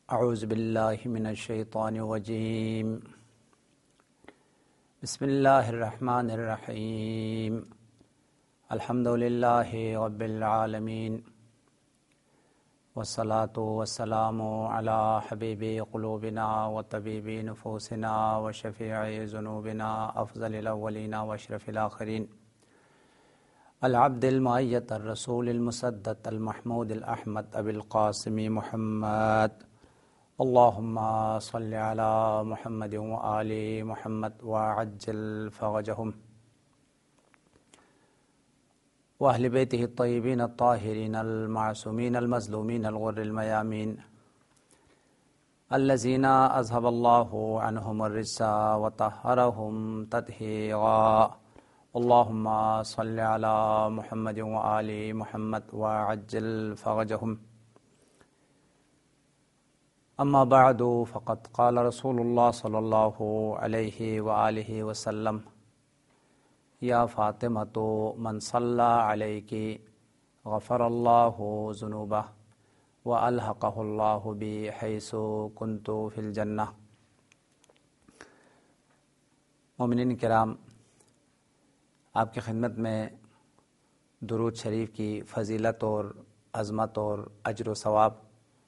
اعوذ باللہ من الشیطان الرجیم بسم اللہ الرحمن الرحیم الحمد للہ رب العالمین والصلاة والسلام علی حبیب قلوبنا وطبیب نفوسنا وشفیع ذنوبنا افضل الاولین واشرف الاخرین العبد المؤید الرسول المسدد المحمود الاحمد ابی القاسم محمد اللہم صل علی محمد وآل محمد وعجل فرجہم واہل بیتہ الطیبین الطاہرین المعصومین المظلومین الغر المیامین الذین اذہب اللہ عنہم الرجس وطہرہم تطہیرا اللہم صل علی محمد وآل محمد وعجل فرجہم اما بعد فقد قال رسول اللہ صلی اللہ علیہ وآلہ وسلم یا فاطمۃ من صلی علیک غفر اللہ ذنوبہ والحقہ اللہ بی حیث کنت فی الجنہ۔ مومنین کرام، آپ کی خدمت میں درود شریف کی فضیلت اور عظمت اور اجر و ثواب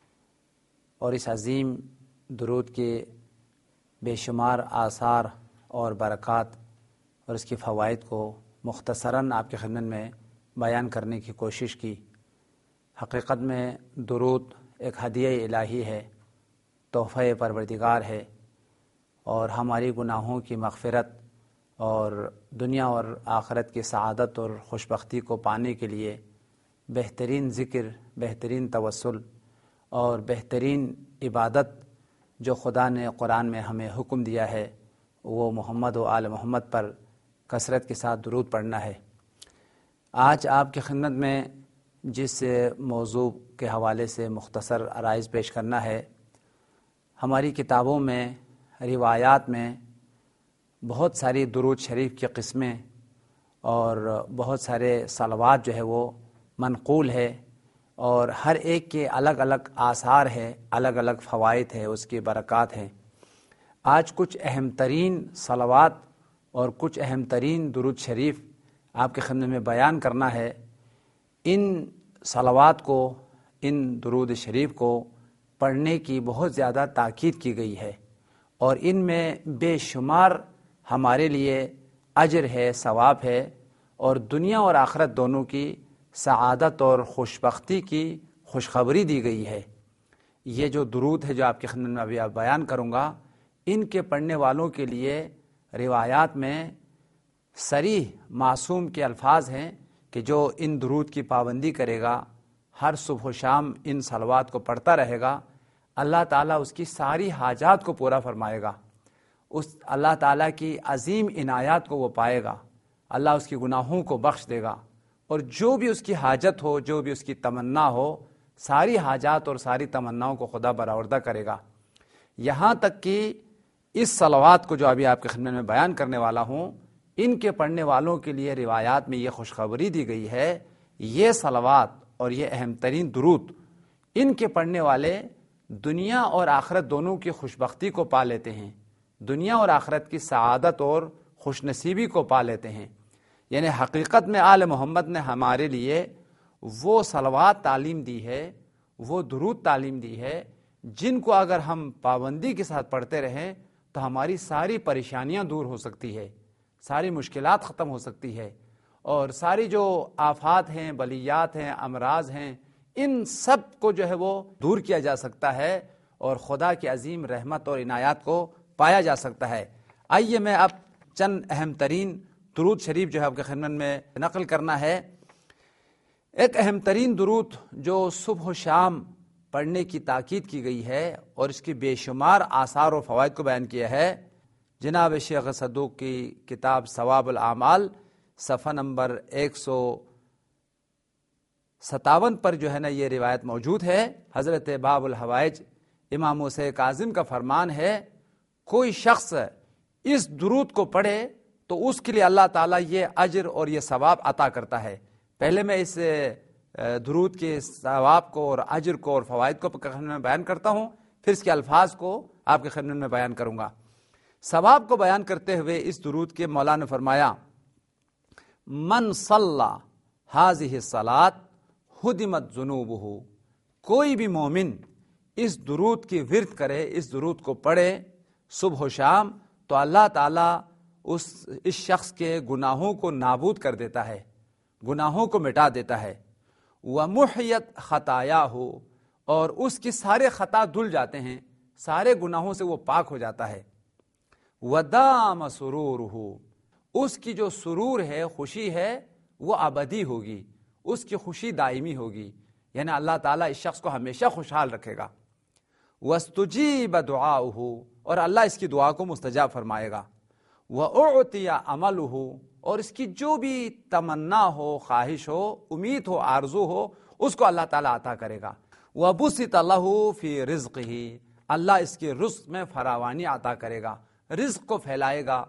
اور اس عظیم درود کے بے شمار آثار اور برکات اور اس کی فوائد کو مختصراً آپ کی خدمت میں بیان کرنے کی کوشش کی۔ حقیقت میں درود ایک ہدیہ الہی ہے، تحفہ پروردگار ہے، اور ہماری گناہوں کی مغفرت اور دنیا اور آخرت کی سعادت اور خوشبختی کو پانے کے لیے بہترین ذکر، بہترین توسل اور بہترین عبادت جو خدا نے قرآن میں ہمیں حکم دیا ہے وہ محمد و آل محمد پر کثرت کے ساتھ درود پڑھنا ہے۔ آج آپ کی خدمت میں جس موضوع کے حوالے سے مختصر عرائض پیش کرنا ہے، ہماری کتابوں میں، روایات میں بہت ساری درود شریف کی قسمیں اور بہت سارے صلوات جو ہے وہ منقول ہے، اور ہر ایک کے الگ الگ آثار ہے، الگ الگ فوائد ہے، اس کی برکات ہیں۔ آج کچھ اہم ترین صلوات اور کچھ اہم ترین درود شریف آپ کے خدمت میں بیان کرنا ہے۔ ان صلوات کو، ان درود شریف کو پڑھنے کی بہت زیادہ تاکید کی گئی ہے، اور ان میں بے شمار ہمارے لیے اجر ہے، ثواب ہے، اور دنیا اور آخرت دونوں کی سعادت اور خوشبختی کی خوشخبری دی گئی ہے۔ یہ جو درود ہے جو آپ کی خدمت میں ابھی بیان کروں گا، ان کے پڑھنے والوں کے لیے روایات میں صریح معصوم کے الفاظ ہیں کہ جو ان درود کی پابندی کرے گا، ہر صبح و شام ان صلوات کو پڑھتا رہے گا، اللہ تعالیٰ اس کی ساری حاجات کو پورا فرمائے گا، اس اللہ تعالیٰ کی عظیم عنایات کو وہ پائے گا، اللہ اس کی گناہوں کو بخش دے گا، اور جو بھی اس کی حاجت ہو، جو بھی اس کی تمنا ہو، ساری حاجات اور ساری تمناؤں کو خدا برآوردہ کرے گا۔ یہاں تک کہ اس صلوات کو جو ابھی آپ کی خدمت میں بیان کرنے والا ہوں، ان کے پڑھنے والوں کے لیے روایات میں یہ خوشخبری دی گئی ہے، یہ صلوات اور یہ اہم ترین درود، ان کے پڑھنے والے دنیا اور آخرت دونوں کی خوشبختی کو پا لیتے ہیں، دنیا اور آخرت کی سعادت اور خوش نصیبی کو پا لیتے ہیں۔ یعنی حقیقت میں آل محمد نے ہمارے لیے وہ صلوات تعلیم دی ہے، وہ درود تعلیم دی ہے، جن کو اگر ہم پابندی کے ساتھ پڑھتے رہیں تو ہماری ساری پریشانیاں دور ہو سکتی ہے، ساری مشکلات ختم ہو سکتی ہے، اور ساری جو آفات ہیں، بلیات ہیں، امراض ہیں، ان سب کو جو ہے وہ دور کیا جا سکتا ہے، اور خدا کی عظیم رحمت اور عنایات کو پایا جا سکتا ہے۔ آئیے میں اب چند اہم ترین درود شریف جو ہے آپ کی خدمت میں نقل کرنا ہے۔ ایک اہم ترین درود جو صبح و شام پڑھنے کی تاکید کی گئی ہے اور اس کی بے شمار آثار و فوائد کو بیان کیا ہے، جناب شیخ صدوق کی کتاب ثواب الاعمال صفحہ نمبر 157 پر جو ہے نا یہ روایت موجود ہے۔ حضرت باب الحوائج امام موسیٰ کاظم کا فرمان ہے، کوئی شخص اس درود کو پڑھے تو اس کے لیے اللہ تعالیٰ یہ اجر اور یہ ثواب عطا کرتا ہے۔ پہلے میں اس درود کے ثواب کو اور اجر کو اور فوائد کو بیان کرتا ہوں، پھر اس کے الفاظ کو آپ کی خدمت میں بیان کروں گا۔ ثواب کو بیان کرتے ہوئے اس درود کے مولا نے فرمایا من صلی ہذہ الصلاۃ ہدمت ذنوبہ، کوئی بھی مومن اس درود کی ورد کرے، اس درود کو پڑھے صبح و شام، تو اللہ تعالیٰ اس شخص کے گناہوں کو نابود کر دیتا ہے، گناہوں کو مٹا دیتا ہے۔ ومحیت خطایاہ، اور اس کی سارے خطا دھل جاتے ہیں، سارے گناہوں سے وہ پاک ہو جاتا ہے۔ ودام سرورہ، اس کی جو سرور ہے، خوشی ہے، وہ ابدی ہوگی، اس کی خوشی دائمی ہوگی، یعنی اللہ تعالیٰ اس شخص کو ہمیشہ خوشحال رکھے گا۔ واستجیب دعاؤہ، اور اللہ اس کی دعا کو مستجاب فرمائے گا۔ وأعطی عملہ، اور اس کی جو بھی تمنا ہو، خواہش ہو، امید ہو، آرزو ہو، اس کو اللہ تعالیٰ عطا کرے گا۔ وبسط لہ فی رزقہ، اللہ اس کے رزق میں فراوانی عطا کرے گا، رزق کو پھیلائے گا،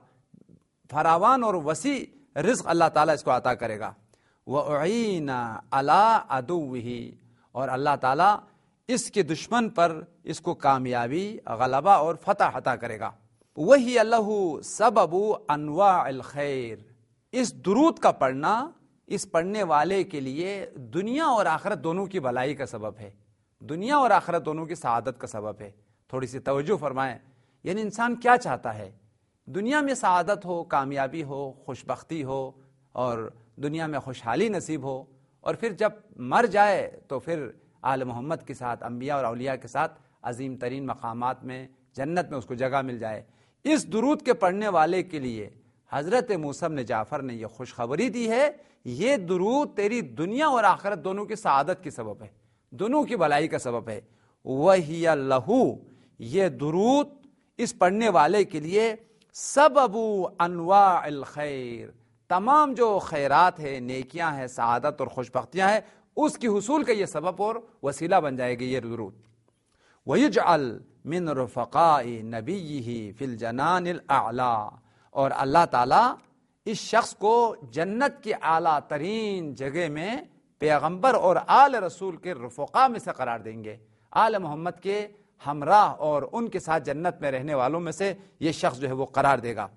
فراوان اور وسیع رزق اللہ تعالیٰ اس کو عطا کرے گا۔ وأعین علی عدوہ، اور اللہ تعالیٰ اس کے دشمن پر اس کو کامیابی، غلبہ اور فتح عطا کرے گا۔ وہی اللہ سبب انواع الخیر، اس درود کا پڑھنا اس پڑھنے والے کے لیے دنیا اور آخرت دونوں کی بھلائی کا سبب ہے، دنیا اور آخرت دونوں کی سعادت کا سبب ہے۔ تھوڑی سی توجہ فرمائیں، یعنی انسان کیا چاہتا ہے؟ دنیا میں سعادت ہو، کامیابی ہو، خوشبختی ہو، اور دنیا میں خوشحالی نصیب ہو، اور پھر جب مر جائے تو پھر آل محمد کے ساتھ، انبیاء اور اولیاء کے ساتھ عظیم ترین مقامات میں، جنت میں اس کو جگہ مل جائے۔ اس درود کے پڑھنے والے کے لیے حضرت موسیٰ بن جعفر نے یہ خوشخبری دی ہے، یہ درود تیری دنیا اور آخرت دونوں کی سعادت کی سبب ہے، دونوں کی بھلائی کا سبب ہے۔ وہی لہو، یہ درود اس پڑھنے والے کے لیے سبب انواع الخیر، تمام جو خیرات ہے، نیکیاں ہیں، سعادت اور خوشبختیاں ہیں، اس کی حصول کا یہ سبب اور وسیلہ بن جائے گی یہ درود۔ وَيُجْعَلْ مِنْ رُفَقَاءِ نَبِيِّهِ فِي الْجَنَانِ الْأَعْلَى، اور اللہ تعالیٰ اس شخص کو جنت کی اعلیٰ ترین جگہ میں پیغمبر اور آل رسول کے رفقا میں سے قرار دیں گے، آل محمد کے ہمراہ اور ان کے ساتھ جنت میں رہنے والوں میں سے یہ شخص جو ہے وہ قرار دے گا۔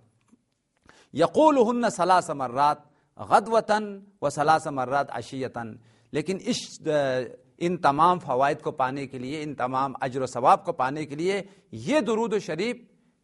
یقولہن ثلاث مرات غدوۃ وثلاث مرات عشیۃ، لیکن ان تمام فوائد کو پانے کے لیے، ان تمام اجر و ثواب کو پانے کے لیے یہ درود شریف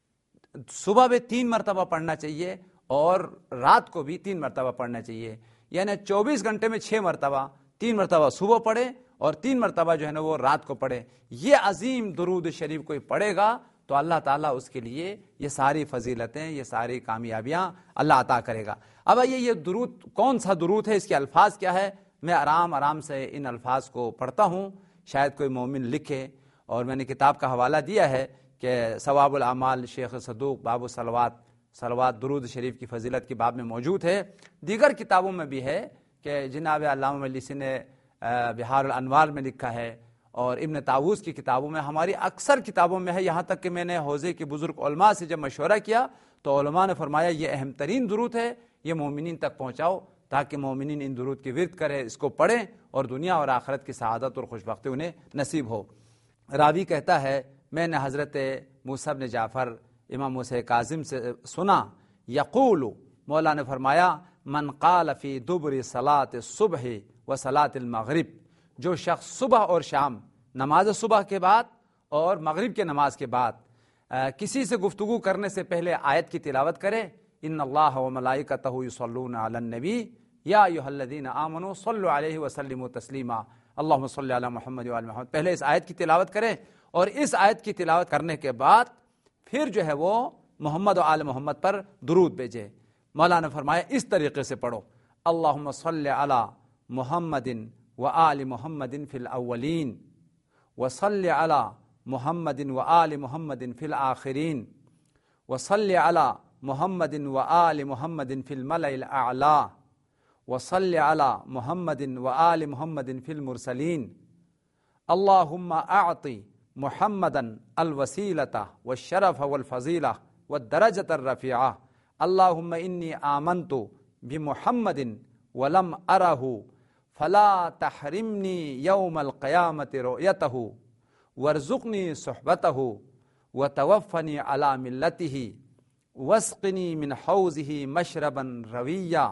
صبح میں 3 مرتبہ پڑھنا چاہیے، اور رات کو بھی 3 مرتبہ پڑھنا چاہیے، یعنی 24 گھنٹے میں 6 مرتبہ، 3 مرتبہ صبح پڑھے اور 3 مرتبہ جو ہے نا وہ رات کو پڑھے۔ یہ عظیم درود شریف کوئی پڑھے گا تو اللہ تعالیٰ اس کے لیے یہ ساری فضیلتیں، یہ ساری کامیابیاں اللہ عطا کرے گا۔ اب یہ درود کون سا درود ہے، اس کے الفاظ کیا ہے؟ میں آرام سے ان الفاظ کو پڑھتا ہوں، شاید کوئی مومن لکھے، اور میں نے کتاب کا حوالہ دیا ہے کہ ثواب الاعمال شیخ صدوق باب صلوات درود شریف کی فضیلت کی باب میں موجود ہے، دیگر کتابوں میں بھی ہے کہ جناب علامہ مجلسی نے بحار الانوار میں لکھا ہے، اور ابن طاووس کی کتابوں میں، ہماری اکثر کتابوں میں ہے، یہاں تک کہ میں نے حوزے کے بزرگ علماء سے جب مشورہ کیا تو علماء نے فرمایا یہ اہم ترین درود ہے، یہ مومنین تک پہنچاؤ تاکہ مومنین ان درود کی ورد کریں، اس کو پڑھیں، اور دنیا اور آخرت کی سعادت اور خوشبختی انہیں نصیب ہو۔ راوی کہتا ہے میں نے حضرت موسیٰ بن جعفر امام موسیٰ کاظم سے سنا، یقول، مولا نے فرمایا من قال فی دبر صلاۃ الصبح و صلاۃ المغرب، جو شخص صبح اور شام، نماز صبح کے بعد اور مغرب کے نماز کے بعد کسی سے گفتگو کرنے سے پہلے آیت کی تلاوت کرے، ان اللہ و ملائکتہ یصلون علی النبی یا ایھا الذین آمنوا صلوا علیہ وسلموا تسلیما اللہم صلی علی محمد و آل محمد، پہلے اس آیت کی تلاوت کرے، اور اس آیت کی تلاوت کرنے کے بعد پھر جو ہے وہ محمد و آل محمد پر درود بھیجے۔ مولا نے فرمایا اس طریقے سے پڑھو، اللہم صلی علی محمد و آل محمد فی الاولین وصلی علی محمد و آل محمد فی الآخرین وصلی علی محمد و آل محمد فی الملأ الاعلی وصلی علی محمد و آل محمد فی المرسلین اللہم اعطی محمدا الوسیلۃ والشرف والفضیلہ والدرجۃ الرفیعہ اللہم انی آمنت بمحمد ولم ارہ فلا تحرمنی یوم القیامت رؤیتہ वरज़ुक़नी सुहबतहु व तवफ़नी अला मिल्लतिही वस्क़नी मिन हौज़िही मशरबन रविया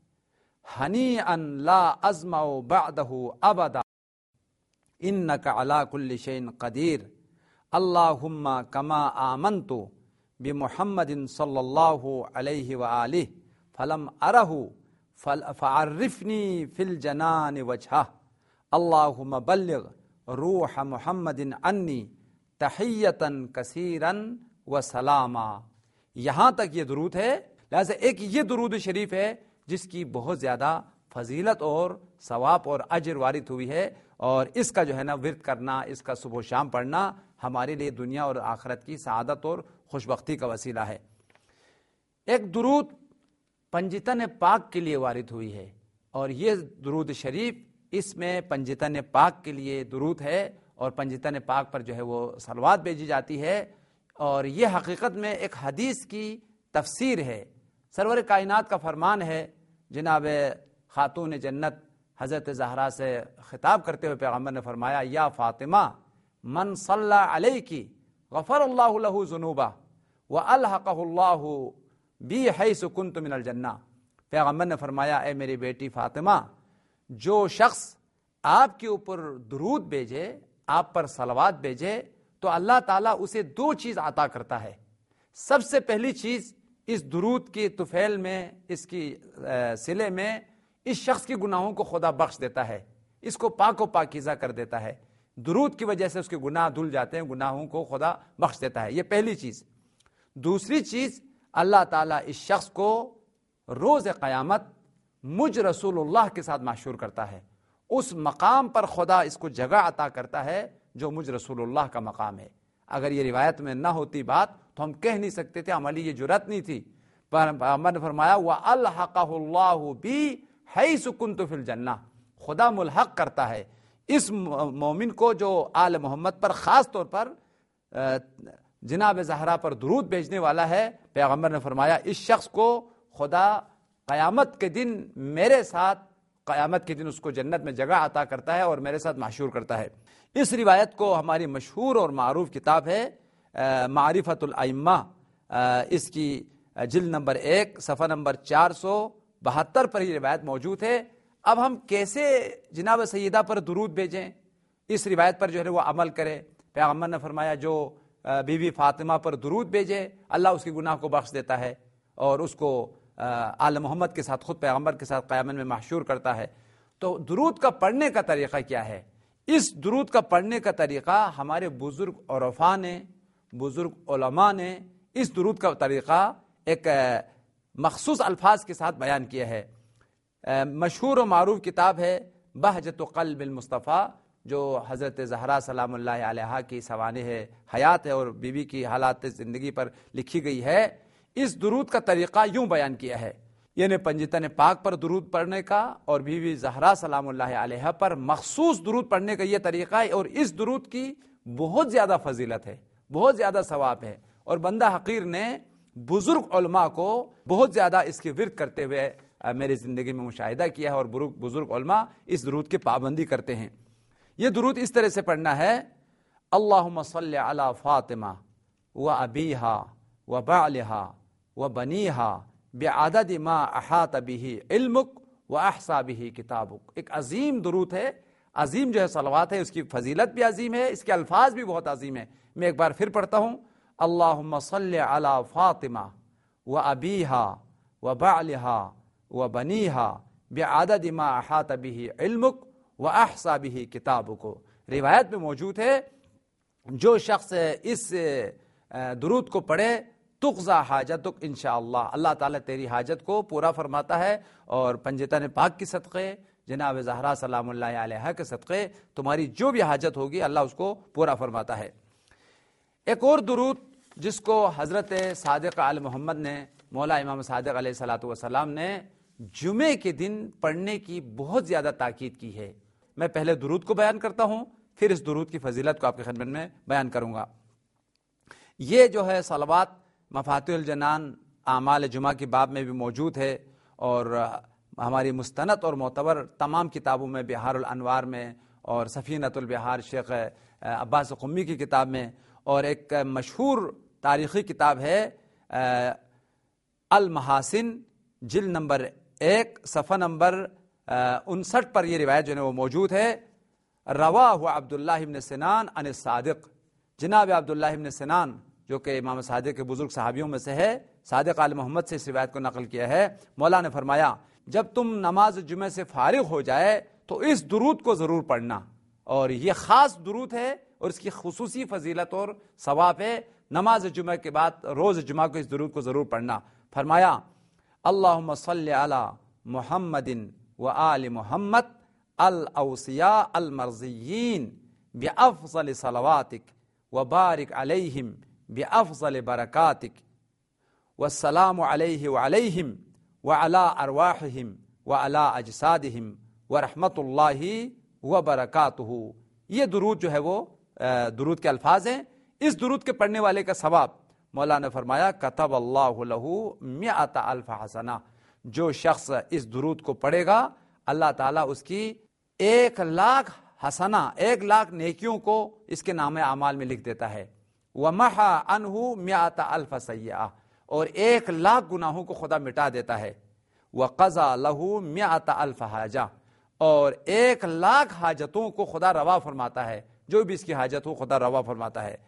हनीअन ला अज़मअ बअदहु अबदा इन्नका अला कुल्लि शैइन क़दीर अल्लाहुम्मा कमा आमन्तु बिमुहम्मदिन सल्लल्लाहु अलैहि व आलिहि फलम अरहु फ़अर्रिफ़नी फ़िल जनान वजहह अल्लाहुम्मा बल्लिग़ रूह मुहम्मदिन अन्नी तहियतन कसीरन व सलामा। यहाँ तक ये दुरूद है। लिहाजा एक ये दुरूद शरीफ है जिसकी बहुत ज़्यादा फजीलत और सवाब और अजर वारिद हुई है, और इसका जो है ना विर्द करना, इसका सुबह शाम पढ़ना हमारे लिए दुनिया और आखिरत की सआदत और खुशबख्ती का वसीला है। एक दुरूद पंजितन पाक के लिए वारिद हुई है, और ये दुरूद शरीफ इसमें पंजितन पाक के लिए दुरूद है, और पंजितन पाक पर जो है वो सलवात भेजी जाती है, और ये हकीकत में एक हदीस की तफसीर है। सरवर कायनात का फरमान है, जनाब खातून जन्नत हज़रत ज़हरा से खिताब करते हुए पैगम्बर ने फरमाया, या फ़ातिमा मन सल्ला अलैकी गफ़रल्लाहु लहू ज़ुनूबा व अलहक़हुल्लाहु बी हैसु कुन्तु मिनल जन्ना। पैगम्बर ने फरमाया, ए मेरी बेटी फ़ातिमा, जो शख्स आपके ऊपर दुरूद भेजे, आप पर सलवात भेजे, तो अल्लाह ताला उसे दो चीज़ अता करता है। सबसे पहली चीज़, इस दुरूद की तुफैल में, इसकी सिले में इस शख्स के गुनाहों को खुदा बख्श देता है, इसको पाक व पाकीज़ा कर देता है। दुरूद की वजह से उसके गुनाह धुल जाते हैं, गुनाहों को खुदा बख्श देता है। ये पहली चीज़। दूसरी चीज़, अल्लाह ताला इस शख्स को रोज़ क़यामत मुझ रसूलुल्लाह के साथ माशूर करता है। उस मकाम पर खुदा इसको जगह अता करता है जो मुझ रसूलुल्लाह का मकाम है। अगर ये रिवायत में ना होती बात तो हम कह नहीं सकते थे, हमारी ये जुरत नहीं थी। पर पैगम्बर ने फरमाया, व अलहक़हुल्लाहु बी हैसु कुन्तु फिल जन्ना, खुदा मुल्हक़ करता है इस मोमिन को जो आल मोहम्मद पर ख़ास तौर पर जनाब ज़हरा पर दुरूद भेजने वाला है। पैगम्बर ने फरमाया, इस शख्स को खुदा क़यामत के दिन मेरे साथ, क़यामत के दिन उसको जन्नत में जगह अता करता है और मेरे साथ माशूर करता है। इस रिवायत को हमारी मशहूर और मारूफ किताब है मारिफतुल अइम्मा, इसकी जिल्द नंबर 1 सफ़ा नंबर 472 पर ही रिवायत मौजूद है। अब हम कैसे जनाब सैयदा पर दुरूद भेजें, इस रिवायत पर जो है वो अमल करें। पैगम्बर ने फरमाया, जो बीवी फातिमा पर दुरूद भेजे, अल्लाह उसके गुनाह को बख्श देता है और उसको आल मोहम्मद के साथ, खुद पैगम्बर के साथ क़यामत में महशूर करता है। तो दुरूद का पढ़ने का तरीक़ा क्या है? इस दुरूद का पढ़ने का तरीक़ा हमारे बुज़ुर्ग औरफ़ा ने, बुज़ुर्ग उलमा ने इस दुरूद का तरीक़ा एक मखसूस अल्फाज के साथ बयान किया है। मशहूर और मारूफ किताब है बहजतु क़ल्बिल मुस्तफ़ा, जो हज़रत ज़हरा सलामुल्लाहि अलैहा की सवानिह हयात है और बीवी की हालात ज़िंदगी पर लिखी गई है। इस दुरूद का तरीक़ा यूँ बयान किया है, यानी पंजितन पाक पर दुरूद पढ़ने का और बीवी ज़हरा सलामुल्लाहि अलैहा पर मखसूस दुरूद पढ़ने का ये तरीक़ा है। और इस दुरूद की बहुत ज़्यादा फजीलत है, बहुत ज़्यादा सवाब है, और बंदा हक़ीर ने बुज़ुर्ग उलमा को बहुत ज़्यादा इसकी विर्द करते हुए मेरी ज़िंदगी में मुशाहिदा किया है, और बुज़ुर्ग उलमा इस दुरूद की पाबंदी करते हैं। ये दुरूद इस तरह से पढ़ना है, अल्लाहुम्मा सल्लि अला फ़ातिमा व अबीहा व बालिहा व बनीहा बिअदद मा अहात बिही इल्मुक व अहसा बिही किताबुक। एक अजीम दुरूद है, अजीम जो है सलवात है, उसकी फजीलत भी अजीम है, इसके अल्फाज भी बहुत अजीम है। मैं एक बार फिर पढ़ता हूँ, अल्लाहुम्मा सल्लि अला फ़ातिमा व अबीहा व बालिहा व बनीहा बिअदद मा अहात बिही इल्मुक व अहसा बिही किताबुक। रिवायत में मौजूद है, जो शख्स इस दुरूद को पढ़े तुक़ज़ा हाजतुक इंशाअल्लाह, अल्लाह ताला तेरी हाजत को पूरा फरमाता है, और पंजितन पाक की सदक़े, जनाब ज़हरा सलामुल्लाहि अलैहा के सदक़े तुम्हारी जो भी हाजत होगी अल्लाह उसको पूरा फरमाता है। एक और दुरूद जिसको हज़रत सादिक़ आल मोहम्मद ने, मौला इमाम सादिक़ अलैहिस्सलातु वस्सलाम ने जुमे के दिन पढ़ने की बहुत ज़्यादा ताकीद की है। मैं पहले दुरूद को बयान करता हूँ, फिर इस दुरूद की फजीलत को आपके खिदमत में बयान करूँगा। ये जो है सलवात मफातिहुल जनान आमाल जुमा की बाब में भी मौजूद है, और हमारी मुस्तनद और मोतबर तमाम किताबों में, बिहारुल अनवार में और सफ़ीनतुल बिहार शेख عباس قمی کی کتاب میں، اور ایک مشہور تاریخی کتاب ہے المحاسن، جلد نمبر 1 صفحہ نمبر 59 پر یہ روایت جو ہے وہ موجود ہے۔ رواہ عبداللہ بن سنان عن الصادق، جناب عبداللہ بن سنان جو کہ امام صادق کے بزرگ صحابیوں میں سے ہے، صادق آل محمد سے اس روایت کو نقل کیا ہے۔ مولا نے فرمایا جب تم نماز جمعہ سے فارغ ہو جائے تو اس درود کو ضرور پڑھنا، اور یہ خاص درود ہے اور اس کی خصوصی فضیلت اور ثواب ہے۔ نماز جمعہ کے بعد روز جمعہ کو اس درود کو ضرور پڑھنا۔ فرمایا اللہم صلی علی محمد و آل محمد الاوصیاء المرضیین بافضل صلواتک وبارک علیہم بافضل برکاتک والسلام علیہ وعلیہم وعلی ارواحہم وعلی اجسادہم ورحمۃ اللہ وبرکاتہ۔ یہ درود جو ہے وہ درود کے الفاظ ہیں۔ اس درود کے پڑھنے والے کا ثواب مولا نے فرمایا کتب اللہ لہ 100,000 حسنہ، جو شخص اس درود کو پڑھے گا اللہ تعالیٰ اس کی 1,00,000 حسنہ، 1,00,000 نیکیوں کو اس کے نام اعمال میں لکھ دیتا ہے۔ ومحا عنہ 100,000 سیئہ، اور 1,00,000 گناہوں کو خدا مٹا دیتا ہے۔ وقضى له 100,000 حاجہ، اور 1,00,000 حاجتوں کو خدا روا فرماتا ہے، جو بھی اس کی حاجت ہو خدا روا فرماتا ہے۔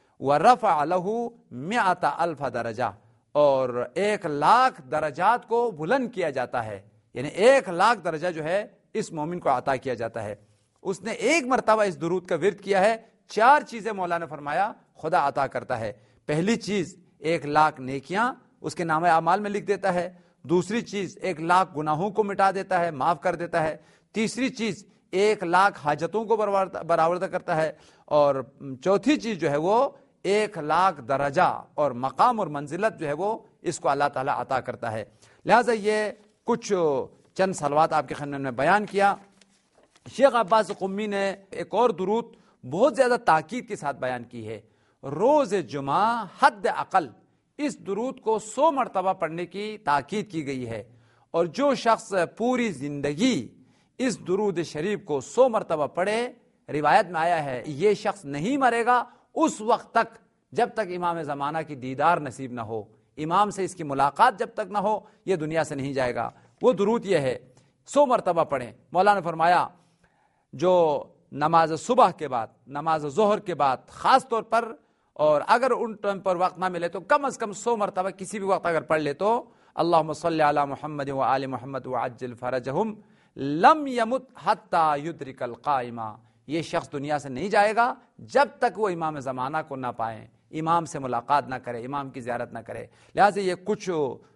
ورفع له 100,000 درجہ، اور 1,00,000 درجات کو بلند کیا جاتا ہے، یعنی 1,00,000 درجہ جو ہے اس مومن کو عطا کیا جاتا ہے۔ اس نے ایک مرتبہ اس درود کا ورد کیا ہے، 4 چیزیں مولا نے فرمایا خدا عطا کرتا ہے۔ پہلی چیز 1,00,000 نیکیاں اس کے نام اعمال میں لکھ دیتا ہے۔ دوسری چیز 1,00,000 گناہوں کو مٹا دیتا ہے، معاف کر دیتا ہے۔ تیسری چیز 1,00,000 حاجتوں کو برآورد کرتا ہے، اور چوتھی چیز جو ہے وہ 1,00,000 درجہ اور مقام اور منزلت جو ہے وہ اس کو اللہ تعالیٰ عطا کرتا ہے۔ لہٰذا یہ کچھ چند صلوات آپ کے خدمت میں بیان کیا۔ شیخ عباس قمی نے ایک اور درود بہت زیادہ تاکید کے ساتھ بیان کی ہے۔ روز جمعہ حد اقل اس درود کو 100 مرتبہ پڑھنے کی تاکید کی گئی ہے، اور جو شخص پوری زندگی اس درود شریف کو 100 مرتبہ پڑھے، روایت میں آیا ہے یہ شخص نہیں مرے گا اس وقت تک جب تک امام زمانہ کی دیدار نصیب نہ ہو، امام سے اس کی ملاقات جب تک نہ ہو یہ دنیا سے نہیں جائے گا۔ وہ درود یہ ہے، 100 مرتبہ پڑھیں۔ مولا نے فرمایا جو نماز صبح کے بعد، نماز ظہر کے بعد خاص طور پر، اور اگر ان ٹائم پر وقت نہ ملے تو کم از کم 100 مرتبہ کسی بھی وقت اگر پڑھ لے تو اللہم صلی علی محمد و آل محمد وعجل فرجہم لم یمت حتی یدرک القائمہ، یہ شخص دنیا سے نہیں جائے گا جب تک وہ امام زمانہ کو نہ پائیں، امام سے ملاقات نہ کرے، امام کی زیارت نہ کرے۔ لہٰذا یہ کچھ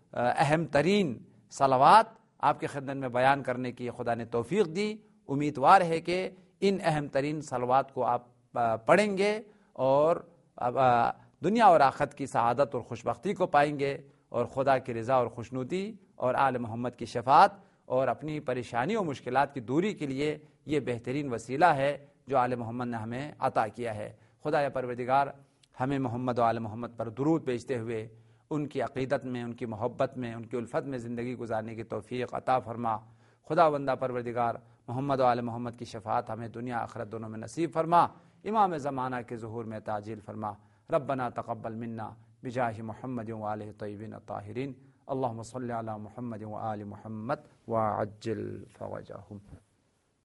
اہم ترین صلوات آپ کی خدمت میں بیان کرنے کی خدا نے توفیق دی۔ امیدوار ہے کہ ان اہم ترین صلوات کو آپ پڑھیں گے اور دنیا اور آخرت کی سعادت اور خوشبختی کو پائیں گے، اور خدا کی رضا اور خوشنودی اور آل محمد کی شفاعت اور اپنی پریشانیوں و مشکلات کی دوری کے لیے یہ بہترین وسیلہ ہے جو آل محمد نے ہمیں عطا کیا ہے۔ خدا یا پروردگار ہمیں محمد و آل محمد پر درود بھیجتے ہوئے ان کی عقیدت میں، ان کی محبت میں، ان کی الفت میں زندگی گزارنے کی توفیق عطا فرما۔ خدا بندہ پروردگار محمد و آل محمد کی شفاعت ہمیں دنیا آخرت دونوں میں نصیب فرما، امام زمانہ کے ظہور میں تعجیل فرما۔ ربنا تقبل منا بجاہ محمد و آلہ طیبین الطاہرین، اللہم صلی علی محمد و آل محمد وعجل فرجہم۔